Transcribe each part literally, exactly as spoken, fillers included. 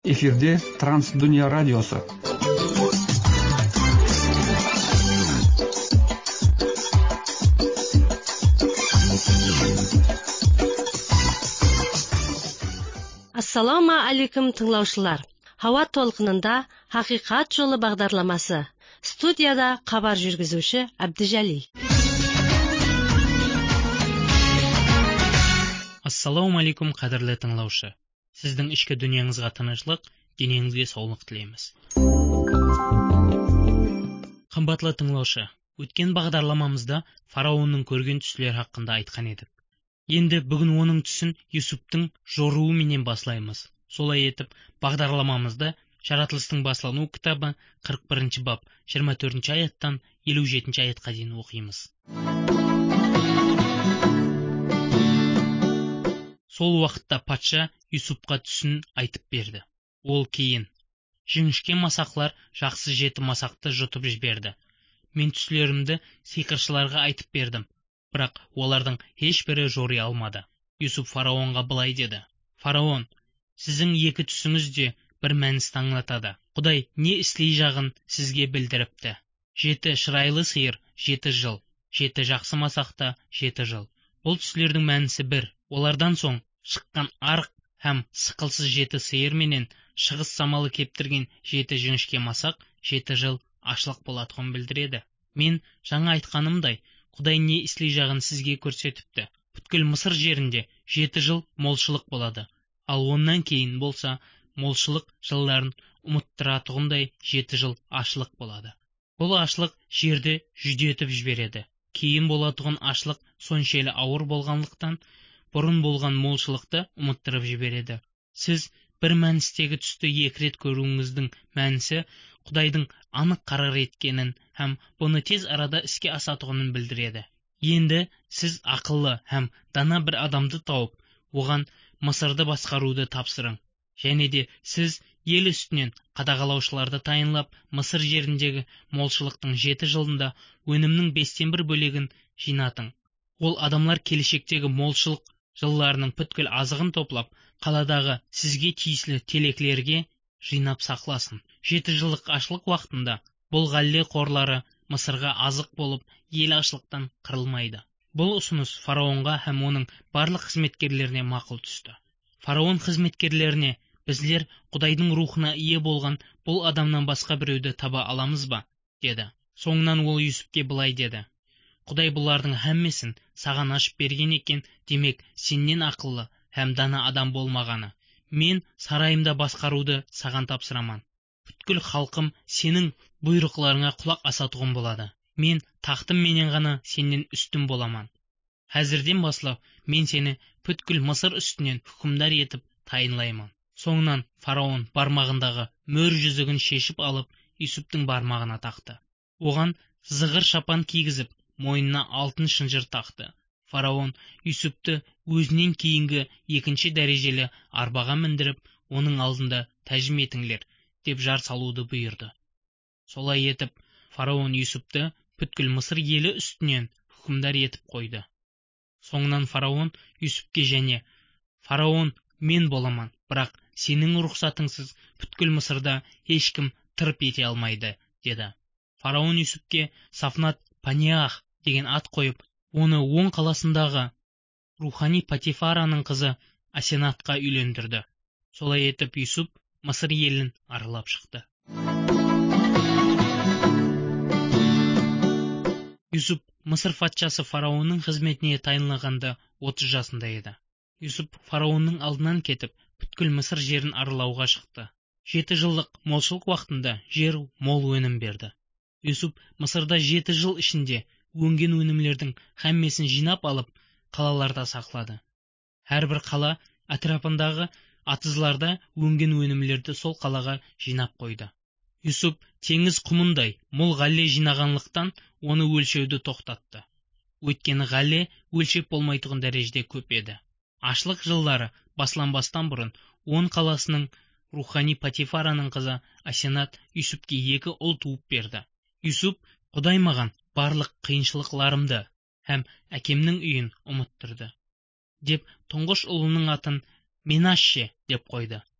Эфирде Трансдүния радиосы. Ассаламу алейкум тыңлаушылар. Хава толқынында Хақиқат жолы бағдарламасы. Студияда хабар жүргізуші Абдижали. Ассаламу алейкум қадірлі тыңлаушы. Сіздің ішкі дүниеңізге тыныштық, денеңізге саулық тілейміз. Қымбатлы тыңлаушы, өткен бағдарламамызда фараонның көрген түстері хақында айтқан едік. Енді бүгін оның түсін Юсуптың жоруы менен баслаймыз. Солай етіп, бағдарламамызда Жаратылыстың басылану кітабы қырық бірінші бап жиырма төртінші аяттан елу жетінші аятқа дейін оқимыз. Сол уақытта патша Юсупқа түсін айтып берді. Ол кейін: жіңішке масақлар жақсы жеті масақты жұтып жіберді. Мен түслерімді сиқыршыларға айтып бердім, бірақ олардың ешбірі жори алмады. Юсуп фараонға былай деді: фараон, сіздің екі түсіңіз де бір мәністі аңлатады. Құдай не істей жағын сізге білдіріпті. Жеті шырайлы сиыр жеті жыл, жеті жақсы масақта жеті жыл. Бұл түслердің мәнісі бір. Олардан соң шыққан арық һәм сықылсыз жеті сиыр менен шығыс самалы кептірген жеті жіңішке масақ жеті жыл ашлық болатығын білдіреді. Мен жаңа айтқанымдай, Құдай не істей жағын сізге көрсетіпті. Бүткіл Мысыр жерінде жеті жыл молшылық болады, ал онан кейін болса молшылық жылдарын ұмыттыратығындай жеті жыл ашлық болады. Бұл ашлық жерді жүдетіп жібереді. Кейін болатығын ашлық соншелі ауыр болғанлықтан бұрын болған молшылықты ұмыттырып жібереді. Сіз бір мәністегі түсті екі рет көруіңіздің мәнісі Құдайдың анық қарар еткенін һәм бұны тез арада іске асатығынын білдіреді. Енді сіз ақыллы һәм дана бір адамды тауып, оған Мысырды басқаруды тапсырың. Және де сіз ел үстінен қадағалаушыларды тайынлап, Мысыр жеріндегі молшылықтың жеті жылында өнімнің бестен бір бөлегін жинатың. Ол адамлар келешектегі молшылық жылларының бүткіл азығын топлап, қаладағы сізге тиесілі телеклерге жинап сақласын. Жеті жылдық ашлық уақытында бұл ғалле қорлары Мысырға азық болып, ел ашлықтан қырылмайды. Бұл ұсыныс фараонға һәм оның барлық қызметкерлеріне мақұл түсті. Фараон қызметкерлеріне: біздер Құдайдың рухына ие болған бұл адамнан басқа біреуді таба аламыз ба? деді. Соңынан ол Юсупке былай деді: Құдай бұлардың һәммесін саған ашып берген екен, демек сеннен ақыллы һәм дана адам болмағаны. Мен сарайымда басқаруды саған тапсыраман. Бүткіл халқым сенің бұйрықларыңа құлақ асатығын болады. Мен тақтым менен ғана сенен үстін боламан. Әзірден баслап мен сені бүткіл Мысыр үстінен хүкімдар етіп тайынлаймын. Соңынан фараон бармағындағы мөр жүзігін шешіп алып, Юсуптың бармағына тақты. Оған зығыр шапан кигізіп, мойнына алтын шынжыр тақты. Фараон Юсупты өзінен кейінгі екінші дәрежелі арбаға міндіріп, оның алдында тәжім етіңдер деп жар салуды бұйырды. Солай етіп, фараон Юсупты бүткіл Мысыр елі үстінен хүкімдар етіп қойды. Соңынан фараон Юсупке: және фараон мен боламан, бірақ сенің рұқсатыңсыз бүткіл Мысырда ешкім тырп ете алмайды, деді. Фараон Юсупке Сафнат Паниах деген ат қойып, оны оң қаласындағы рухани Патифараның қызы Асенатқа үйлендірді. Солай етіп Юсуп Мысыр елін аралап шықты. Юсуп Мысыр патшасы фараонның қызметіне тайынлағанда отыз жасында еді. Юсуп фараонның алдынан кетіп, бүткіл Мысыр жерін аралауға шықты. Жеті жылдық молшылық уақытында жер мол өнім берді. Юсуп Мысырда жеті жыл ішінде өнген өнімлердің һәммесін жинап алып, қалаларда сақлады. Әрбір қала атрапындағы атызларда өнген өнімлерді сол қалаға жинап қойды. Юсуп теңіз құмындай мол ғалле жинағанлықтан оны өлшеуді тоқтатты. Өйткені ғалле өлшеп болмайтұғын дәрежеде көп еді. Ашлық жылдары басланбастан бұрын он қаласының рухани Патифараның қызы Асенат Юсупке екі ұл туып берді. Юсуп: Құдай маған барлық қиыншылықларымды һәм әкемнің үйін ұмыттырды деп тұңғыш ұлының атын Менашше деп қойды.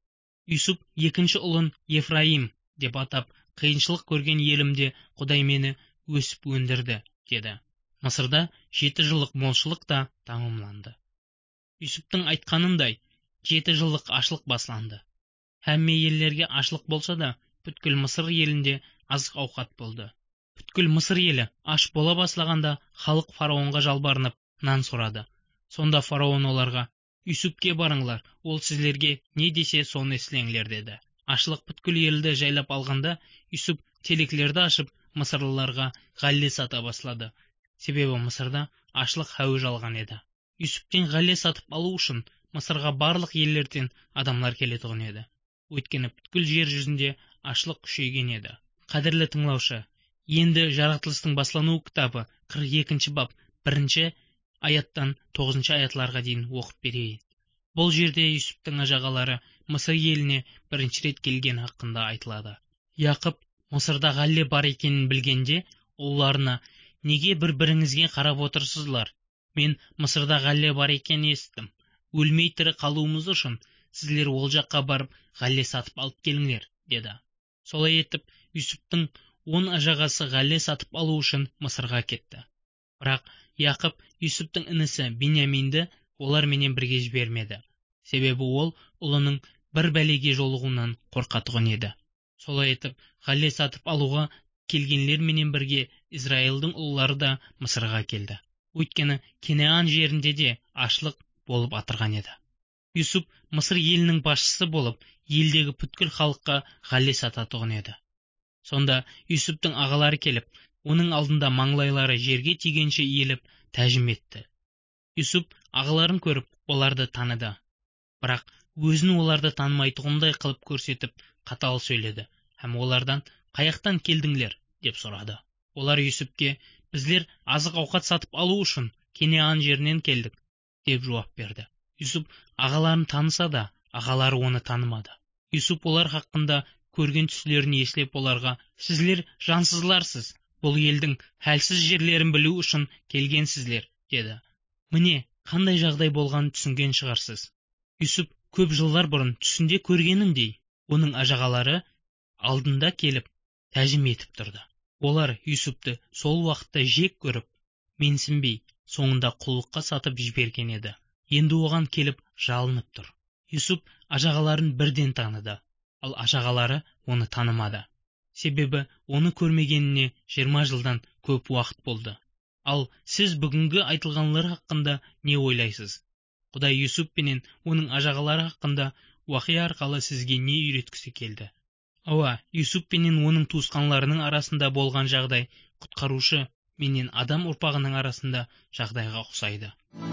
Юсуп екінші ұлын Ефраим деп атап, қиыншылық көрген елімде Құдай мені өсіп өндірді, деді. Мысырда жеті жылдық молшылық та тамамланды. Юсуптың айтқанындай, жеті жылдық ашлық басланды. Әмме еллерге ашлық болса да, бүткіл Мысыр елінде азық ауқат болды. Бүткіл Мысыр елі аш бола баслағанда, халық фараонға жалбарынып нан сұрады. Сонда фараон оларға: Юсупке барыңлар, ол сіздерге не десе соны істеңдер, деді. Ашлық бүткіл елді жайлап алғанда, Юсуп телекілерді ашып, мысырлыларға ғалле сата баслады. Себебі Мысырда ашлық хәуж алған еді. Юсуптен ғалле сатып алу үшін Мысырға барлық елдерден адамлар келетұғын еді. Өйткені бүткіл жер жүзінде ашлық күшейген еді. Қадірлі тыңлаушы, енді Жаратылыстың баслануы кітабы қырық екінші бап бірінші аяттан тоғызыншы аятларға дейін оқып берейін. Бұл жерде Юсуптың ажағалары Мысыр еліне бірінші рет келген хақында айтылады. Яқып Мысырда ғалле бар екенін білгенде, ұлларына: неге бір-біріңізге қарап отырсызлар? Мен Мысырда ғалле бар екенін естідім. Өлмей тірі қалуымыз үшін сіздер ол жаққа барып ғалле сатып алып келіңдер, деді. Солай етіп, Юсуптың он ажағасы ғалле сатып алу үшін Мысырға кетті. Бірақ Яқып Юсуптың інісі Беньяминді олар менен бірге жібермеді. Себебі ол ұлының бір бәлеге жолығуынан қорқатұғын еді. Солай етіп, ғалле сатып алуға келгенлер менен бірге Израилдің ұллары да Мысырға келді. Өйткені Кенеан жерінде де ашлық болып атырған еді. Юсуп Мысыр елінің басшысы болып, елдегі бүткіл халыққа ғалле сататұғын еді. Сонда Юсуптың ағалары келіп, оның алдында маңлайлары жерге тигенше иіліп тәжім етті. Юсуп ағаларын көріп, оларды таныды. Бірақ өзін оларды танымайтұғындай қылып көрсетіп, қатал сөйледі. Һәм олардан: қаяқтан келдіңлер, деп сұрады. Олар Юсупке: біздер азық ауқат сатып алу үшін Кенеан жерінен келдік, деп жауап берді. Юсуп ағаларын таныса да, ағалары оны танымады. Юсуп олар хақында көрген түслерін еслеп оларға: сіздер жансызларсыз, бұл елдің хәлсіз жерлерін білу үшін келгенсіздер, деді. Міне, қандай жағдай болғанын түсінген шығарсыз. Юсуп көп жылдар бұрын түсінде көргеніндей, оның ажағалары алдында келіп тәжім етіп тұрды. Олар Юсупты сол уақытта жек көріп, менсінбей, соңында құлдыққа сатып жіберген еді. Енді оған келіп жалынып тұр. Юсуп ажағаларын бірден таныды, ал ажағалары оны танымады. Себебі оны көрмегеніне жиырма жылдан көп уақыт болды. Ал сіз бүгінгі айтылғанлар хақында не ойлайсыз? Құдай Юсуп пенен оның ажағалары хақында уақия арқылы сізге не үйреткісі келді? Ауа, Юсуп пенен оның туысқанларының арасында болған жағдай құтқарушы менен адам ұрпағының арасында жағдайға ұқсайды.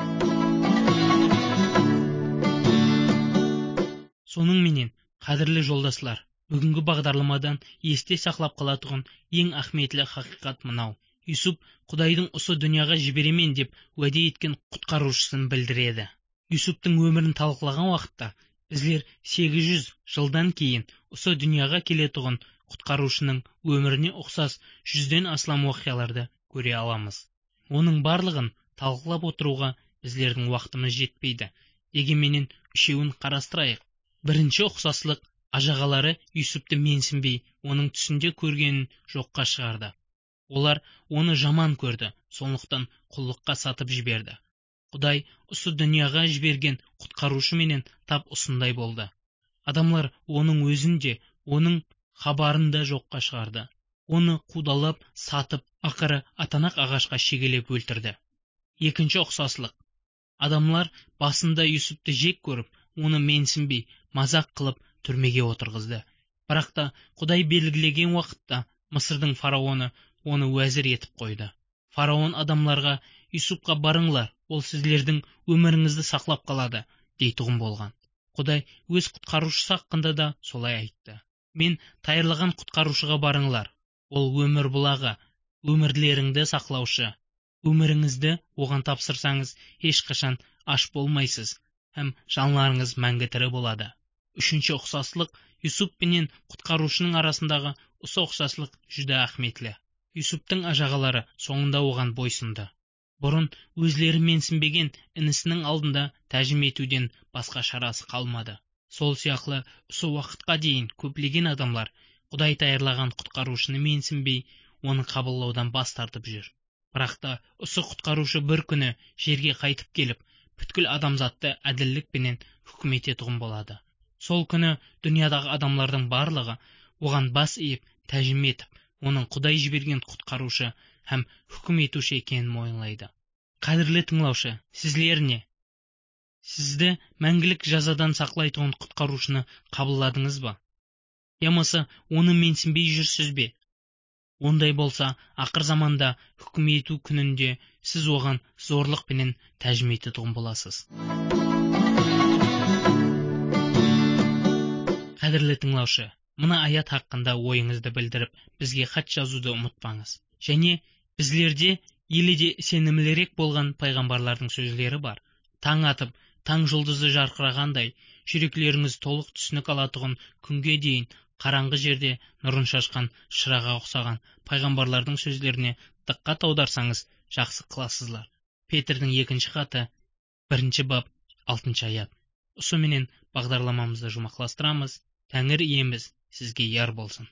Соның менен, қадірлі жолдаслар, бүгінгі бағдарламадан есте сақлап қалатұғын ең ахметлі хақиқат мынау: Юсуп Құдайдың осы дүнияға жіберемен деп уәде еткен құтқарушысын білдіреді. Юсуптың өмірін талқылаған уақытта біздер сегіз жүз жылдан кейін осы дүнияға келетұғын құтқарушының өміріне ұқсас жүзден астам уақияларды көре аламыз. Оның барлығын талқылап отыруға біздердің уақытымыз жетпейді. Дегенменен үшеуін қарастырайық. Бірінші ұқсаслық: ажағалары Юсупты менсінбей, оның түсінде көргенін жоққа шығарды. Олар оны жаман көрді, сондықтан құлдыққа сатып жіберді. Құдай осы дүнияға жіберген құтқарушы менен тап осындай болды. Адамлар оның өзінде, оның хабарында жоққа шығарды. Оны қудалап, сатып, ақыры атанақ ағашқа шегелеп өлтірді. Екінші ұқсаслық: адамлар басында Юсупты жек көріп, оны менсінбей, мазақ қылып түрмеге отырғызды. Бірақ та Құдай белгілеген уақытта Мысырдың фараоны оны уәзір етіп қойды. Фараон адамларға: Юсупқа барыңлар, ол сіздердің өміріңізді сақлап қалады, дейтұғын болған. Құдай өз құтқарушысы хақында да солай айтты: мен тайырлаған құтқарушыға барыңлар, ол өмір бұлағы, өмірлеріңді сақлаушы. Өміріңізді оған тапсырсаңыз, ешқашан аш болмайсыз, һәм жанларыңыз мәңгі тірі болады. Үшінші ұқсаслық: Юсуп пенен құтқарушының арасындағы осы ұқсаслық жүдә ахметлі. Юсуптың ажағалары соңында оған бойсынды. Бұрын өзлері менсінбеген інісінің алдында тәжім етуден басқа шарасы қалмады. Сол сияқты осы уақытқа дейін көплеген адамлар Құдай таярлаған құтқарушыны менсінбей, оны қабылдаудан бас тартып жүр. Бірақ та осы құтқарушы бір күні жерге қайтып келіп, бүткіл адамзатты әділдікпенен үкім ететұғын болады. Сол күні дүниядағы адамлардың барлығы оған бас иіп, тәжім етіп, оның Құдай жіберген құтқарушы һәм үкім етуші екенін мойындайды. Қадірлі тыңлаушы, сізлер не? Сізді мәңгілік жазадан сақлайтын құтқарушыны қабылдадыңыз ба? Ямасы оны менсінбей жүрсіз бе? Ондай болса, ақыр заманда үкім ету күнінде сіз оған зорлықпенен тәжім ететұғын боласыз. Қадірлі тыңлаушы, мына аят хақында ойыңызды білдіріп, бізге хат жазуды ұмытпаңыз. Және біздерде еледе сенімлірек болған пайғамбарлардың сөздері бар. Таң атып, таң жұлдызы жарқырағандай, жүректеріңіз толық түсінік алатұғын күнге дейін қараңғы жерде нұрын шашқан шыраға ұқсаған пайғамбарлардың сөздеріне диққат аударсаңыз, жақсы қыласызлар. Петрдің екінші хаты, бірінші бап, алтыншы аят. Осыменен бағдарламамызды жұмақластырамыз. Тәңір иеміз сізге яр болсын.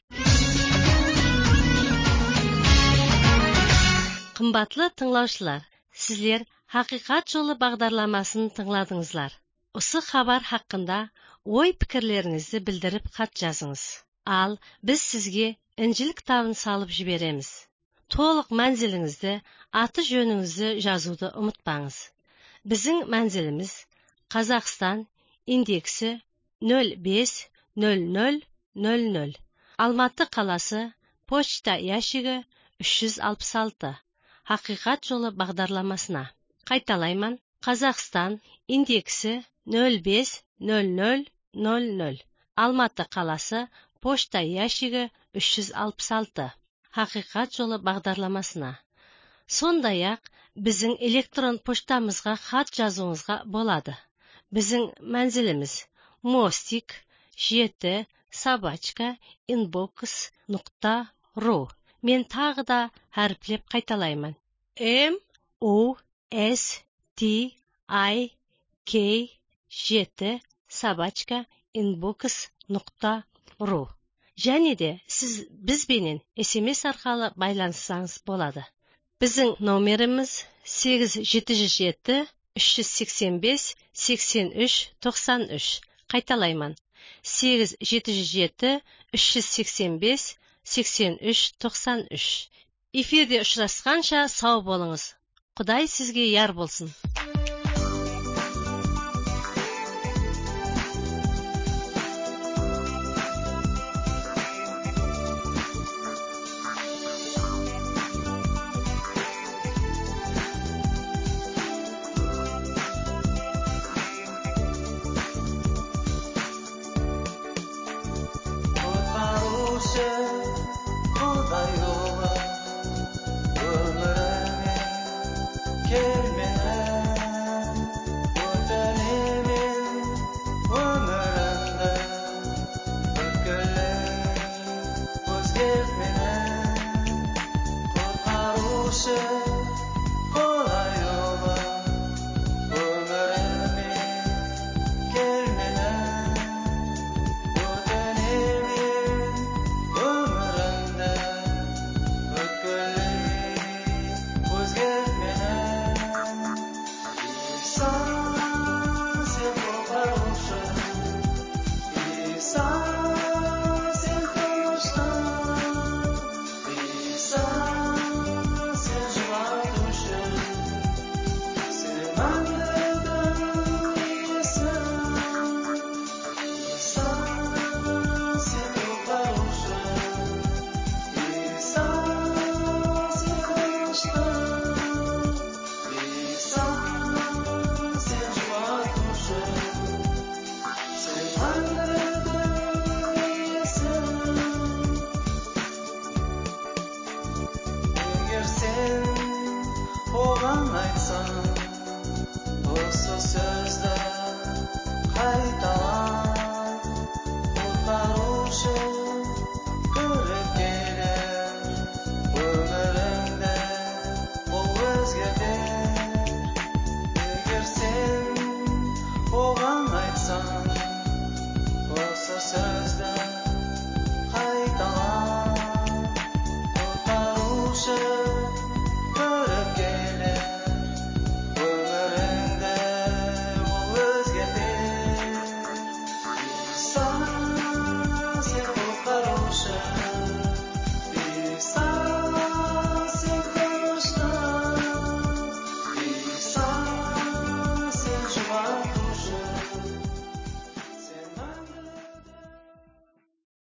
Қымбатлы тыңлаушылар, сізлер Хақиқат жолы бағдарламасын тыңладыңызлар. Осы хабар хақында ой пікірлеріңізді білдіріп хат жазыңыз. Ал біз сізге Інжіл кітабын салып жібереміз. Толық мәнзіліңізді, аты жөніңізді жазуды ұмытпаңыз. Біздің мәнзіліміз Қазақстан, индексі нөл бес нөл нөл нөл нөл. Алматы қаласы, почта ящигі үш жүз алпыс алты. Хақиқат жолы бағдарламасына. Қайталайман, Қазақстан, индексі нөл бес нөл нөл нөл нөл. Алматы қаласы, почта ящигі үш жүз алпыс алты. Хақиқат жолы бағдарламасына. Сондай-ақ біздің электрон поштамызға хат жазуыңызға болады. Біздің мәнзіліміз мостик жеті собачка инбокс нұқта ру. Мен тағы да әріплеп қайталаймын. М У С Т I K жеті собачка инбокс нұқта ру. Және де сіз бізбенен эс эм эс арқалы байланыссаңыз болады. Біздің номеріміз сегіз жеті жүз жеті үш жүз сексен бес сексен үш тоқсан үш. Қайталаймын. сегіз жеті жүз жеті үш жүз сексен бес сексен үш тоқсан үш. Эфирде ұшырасқанша сау болыңыз. Құдай сізге яр болсын.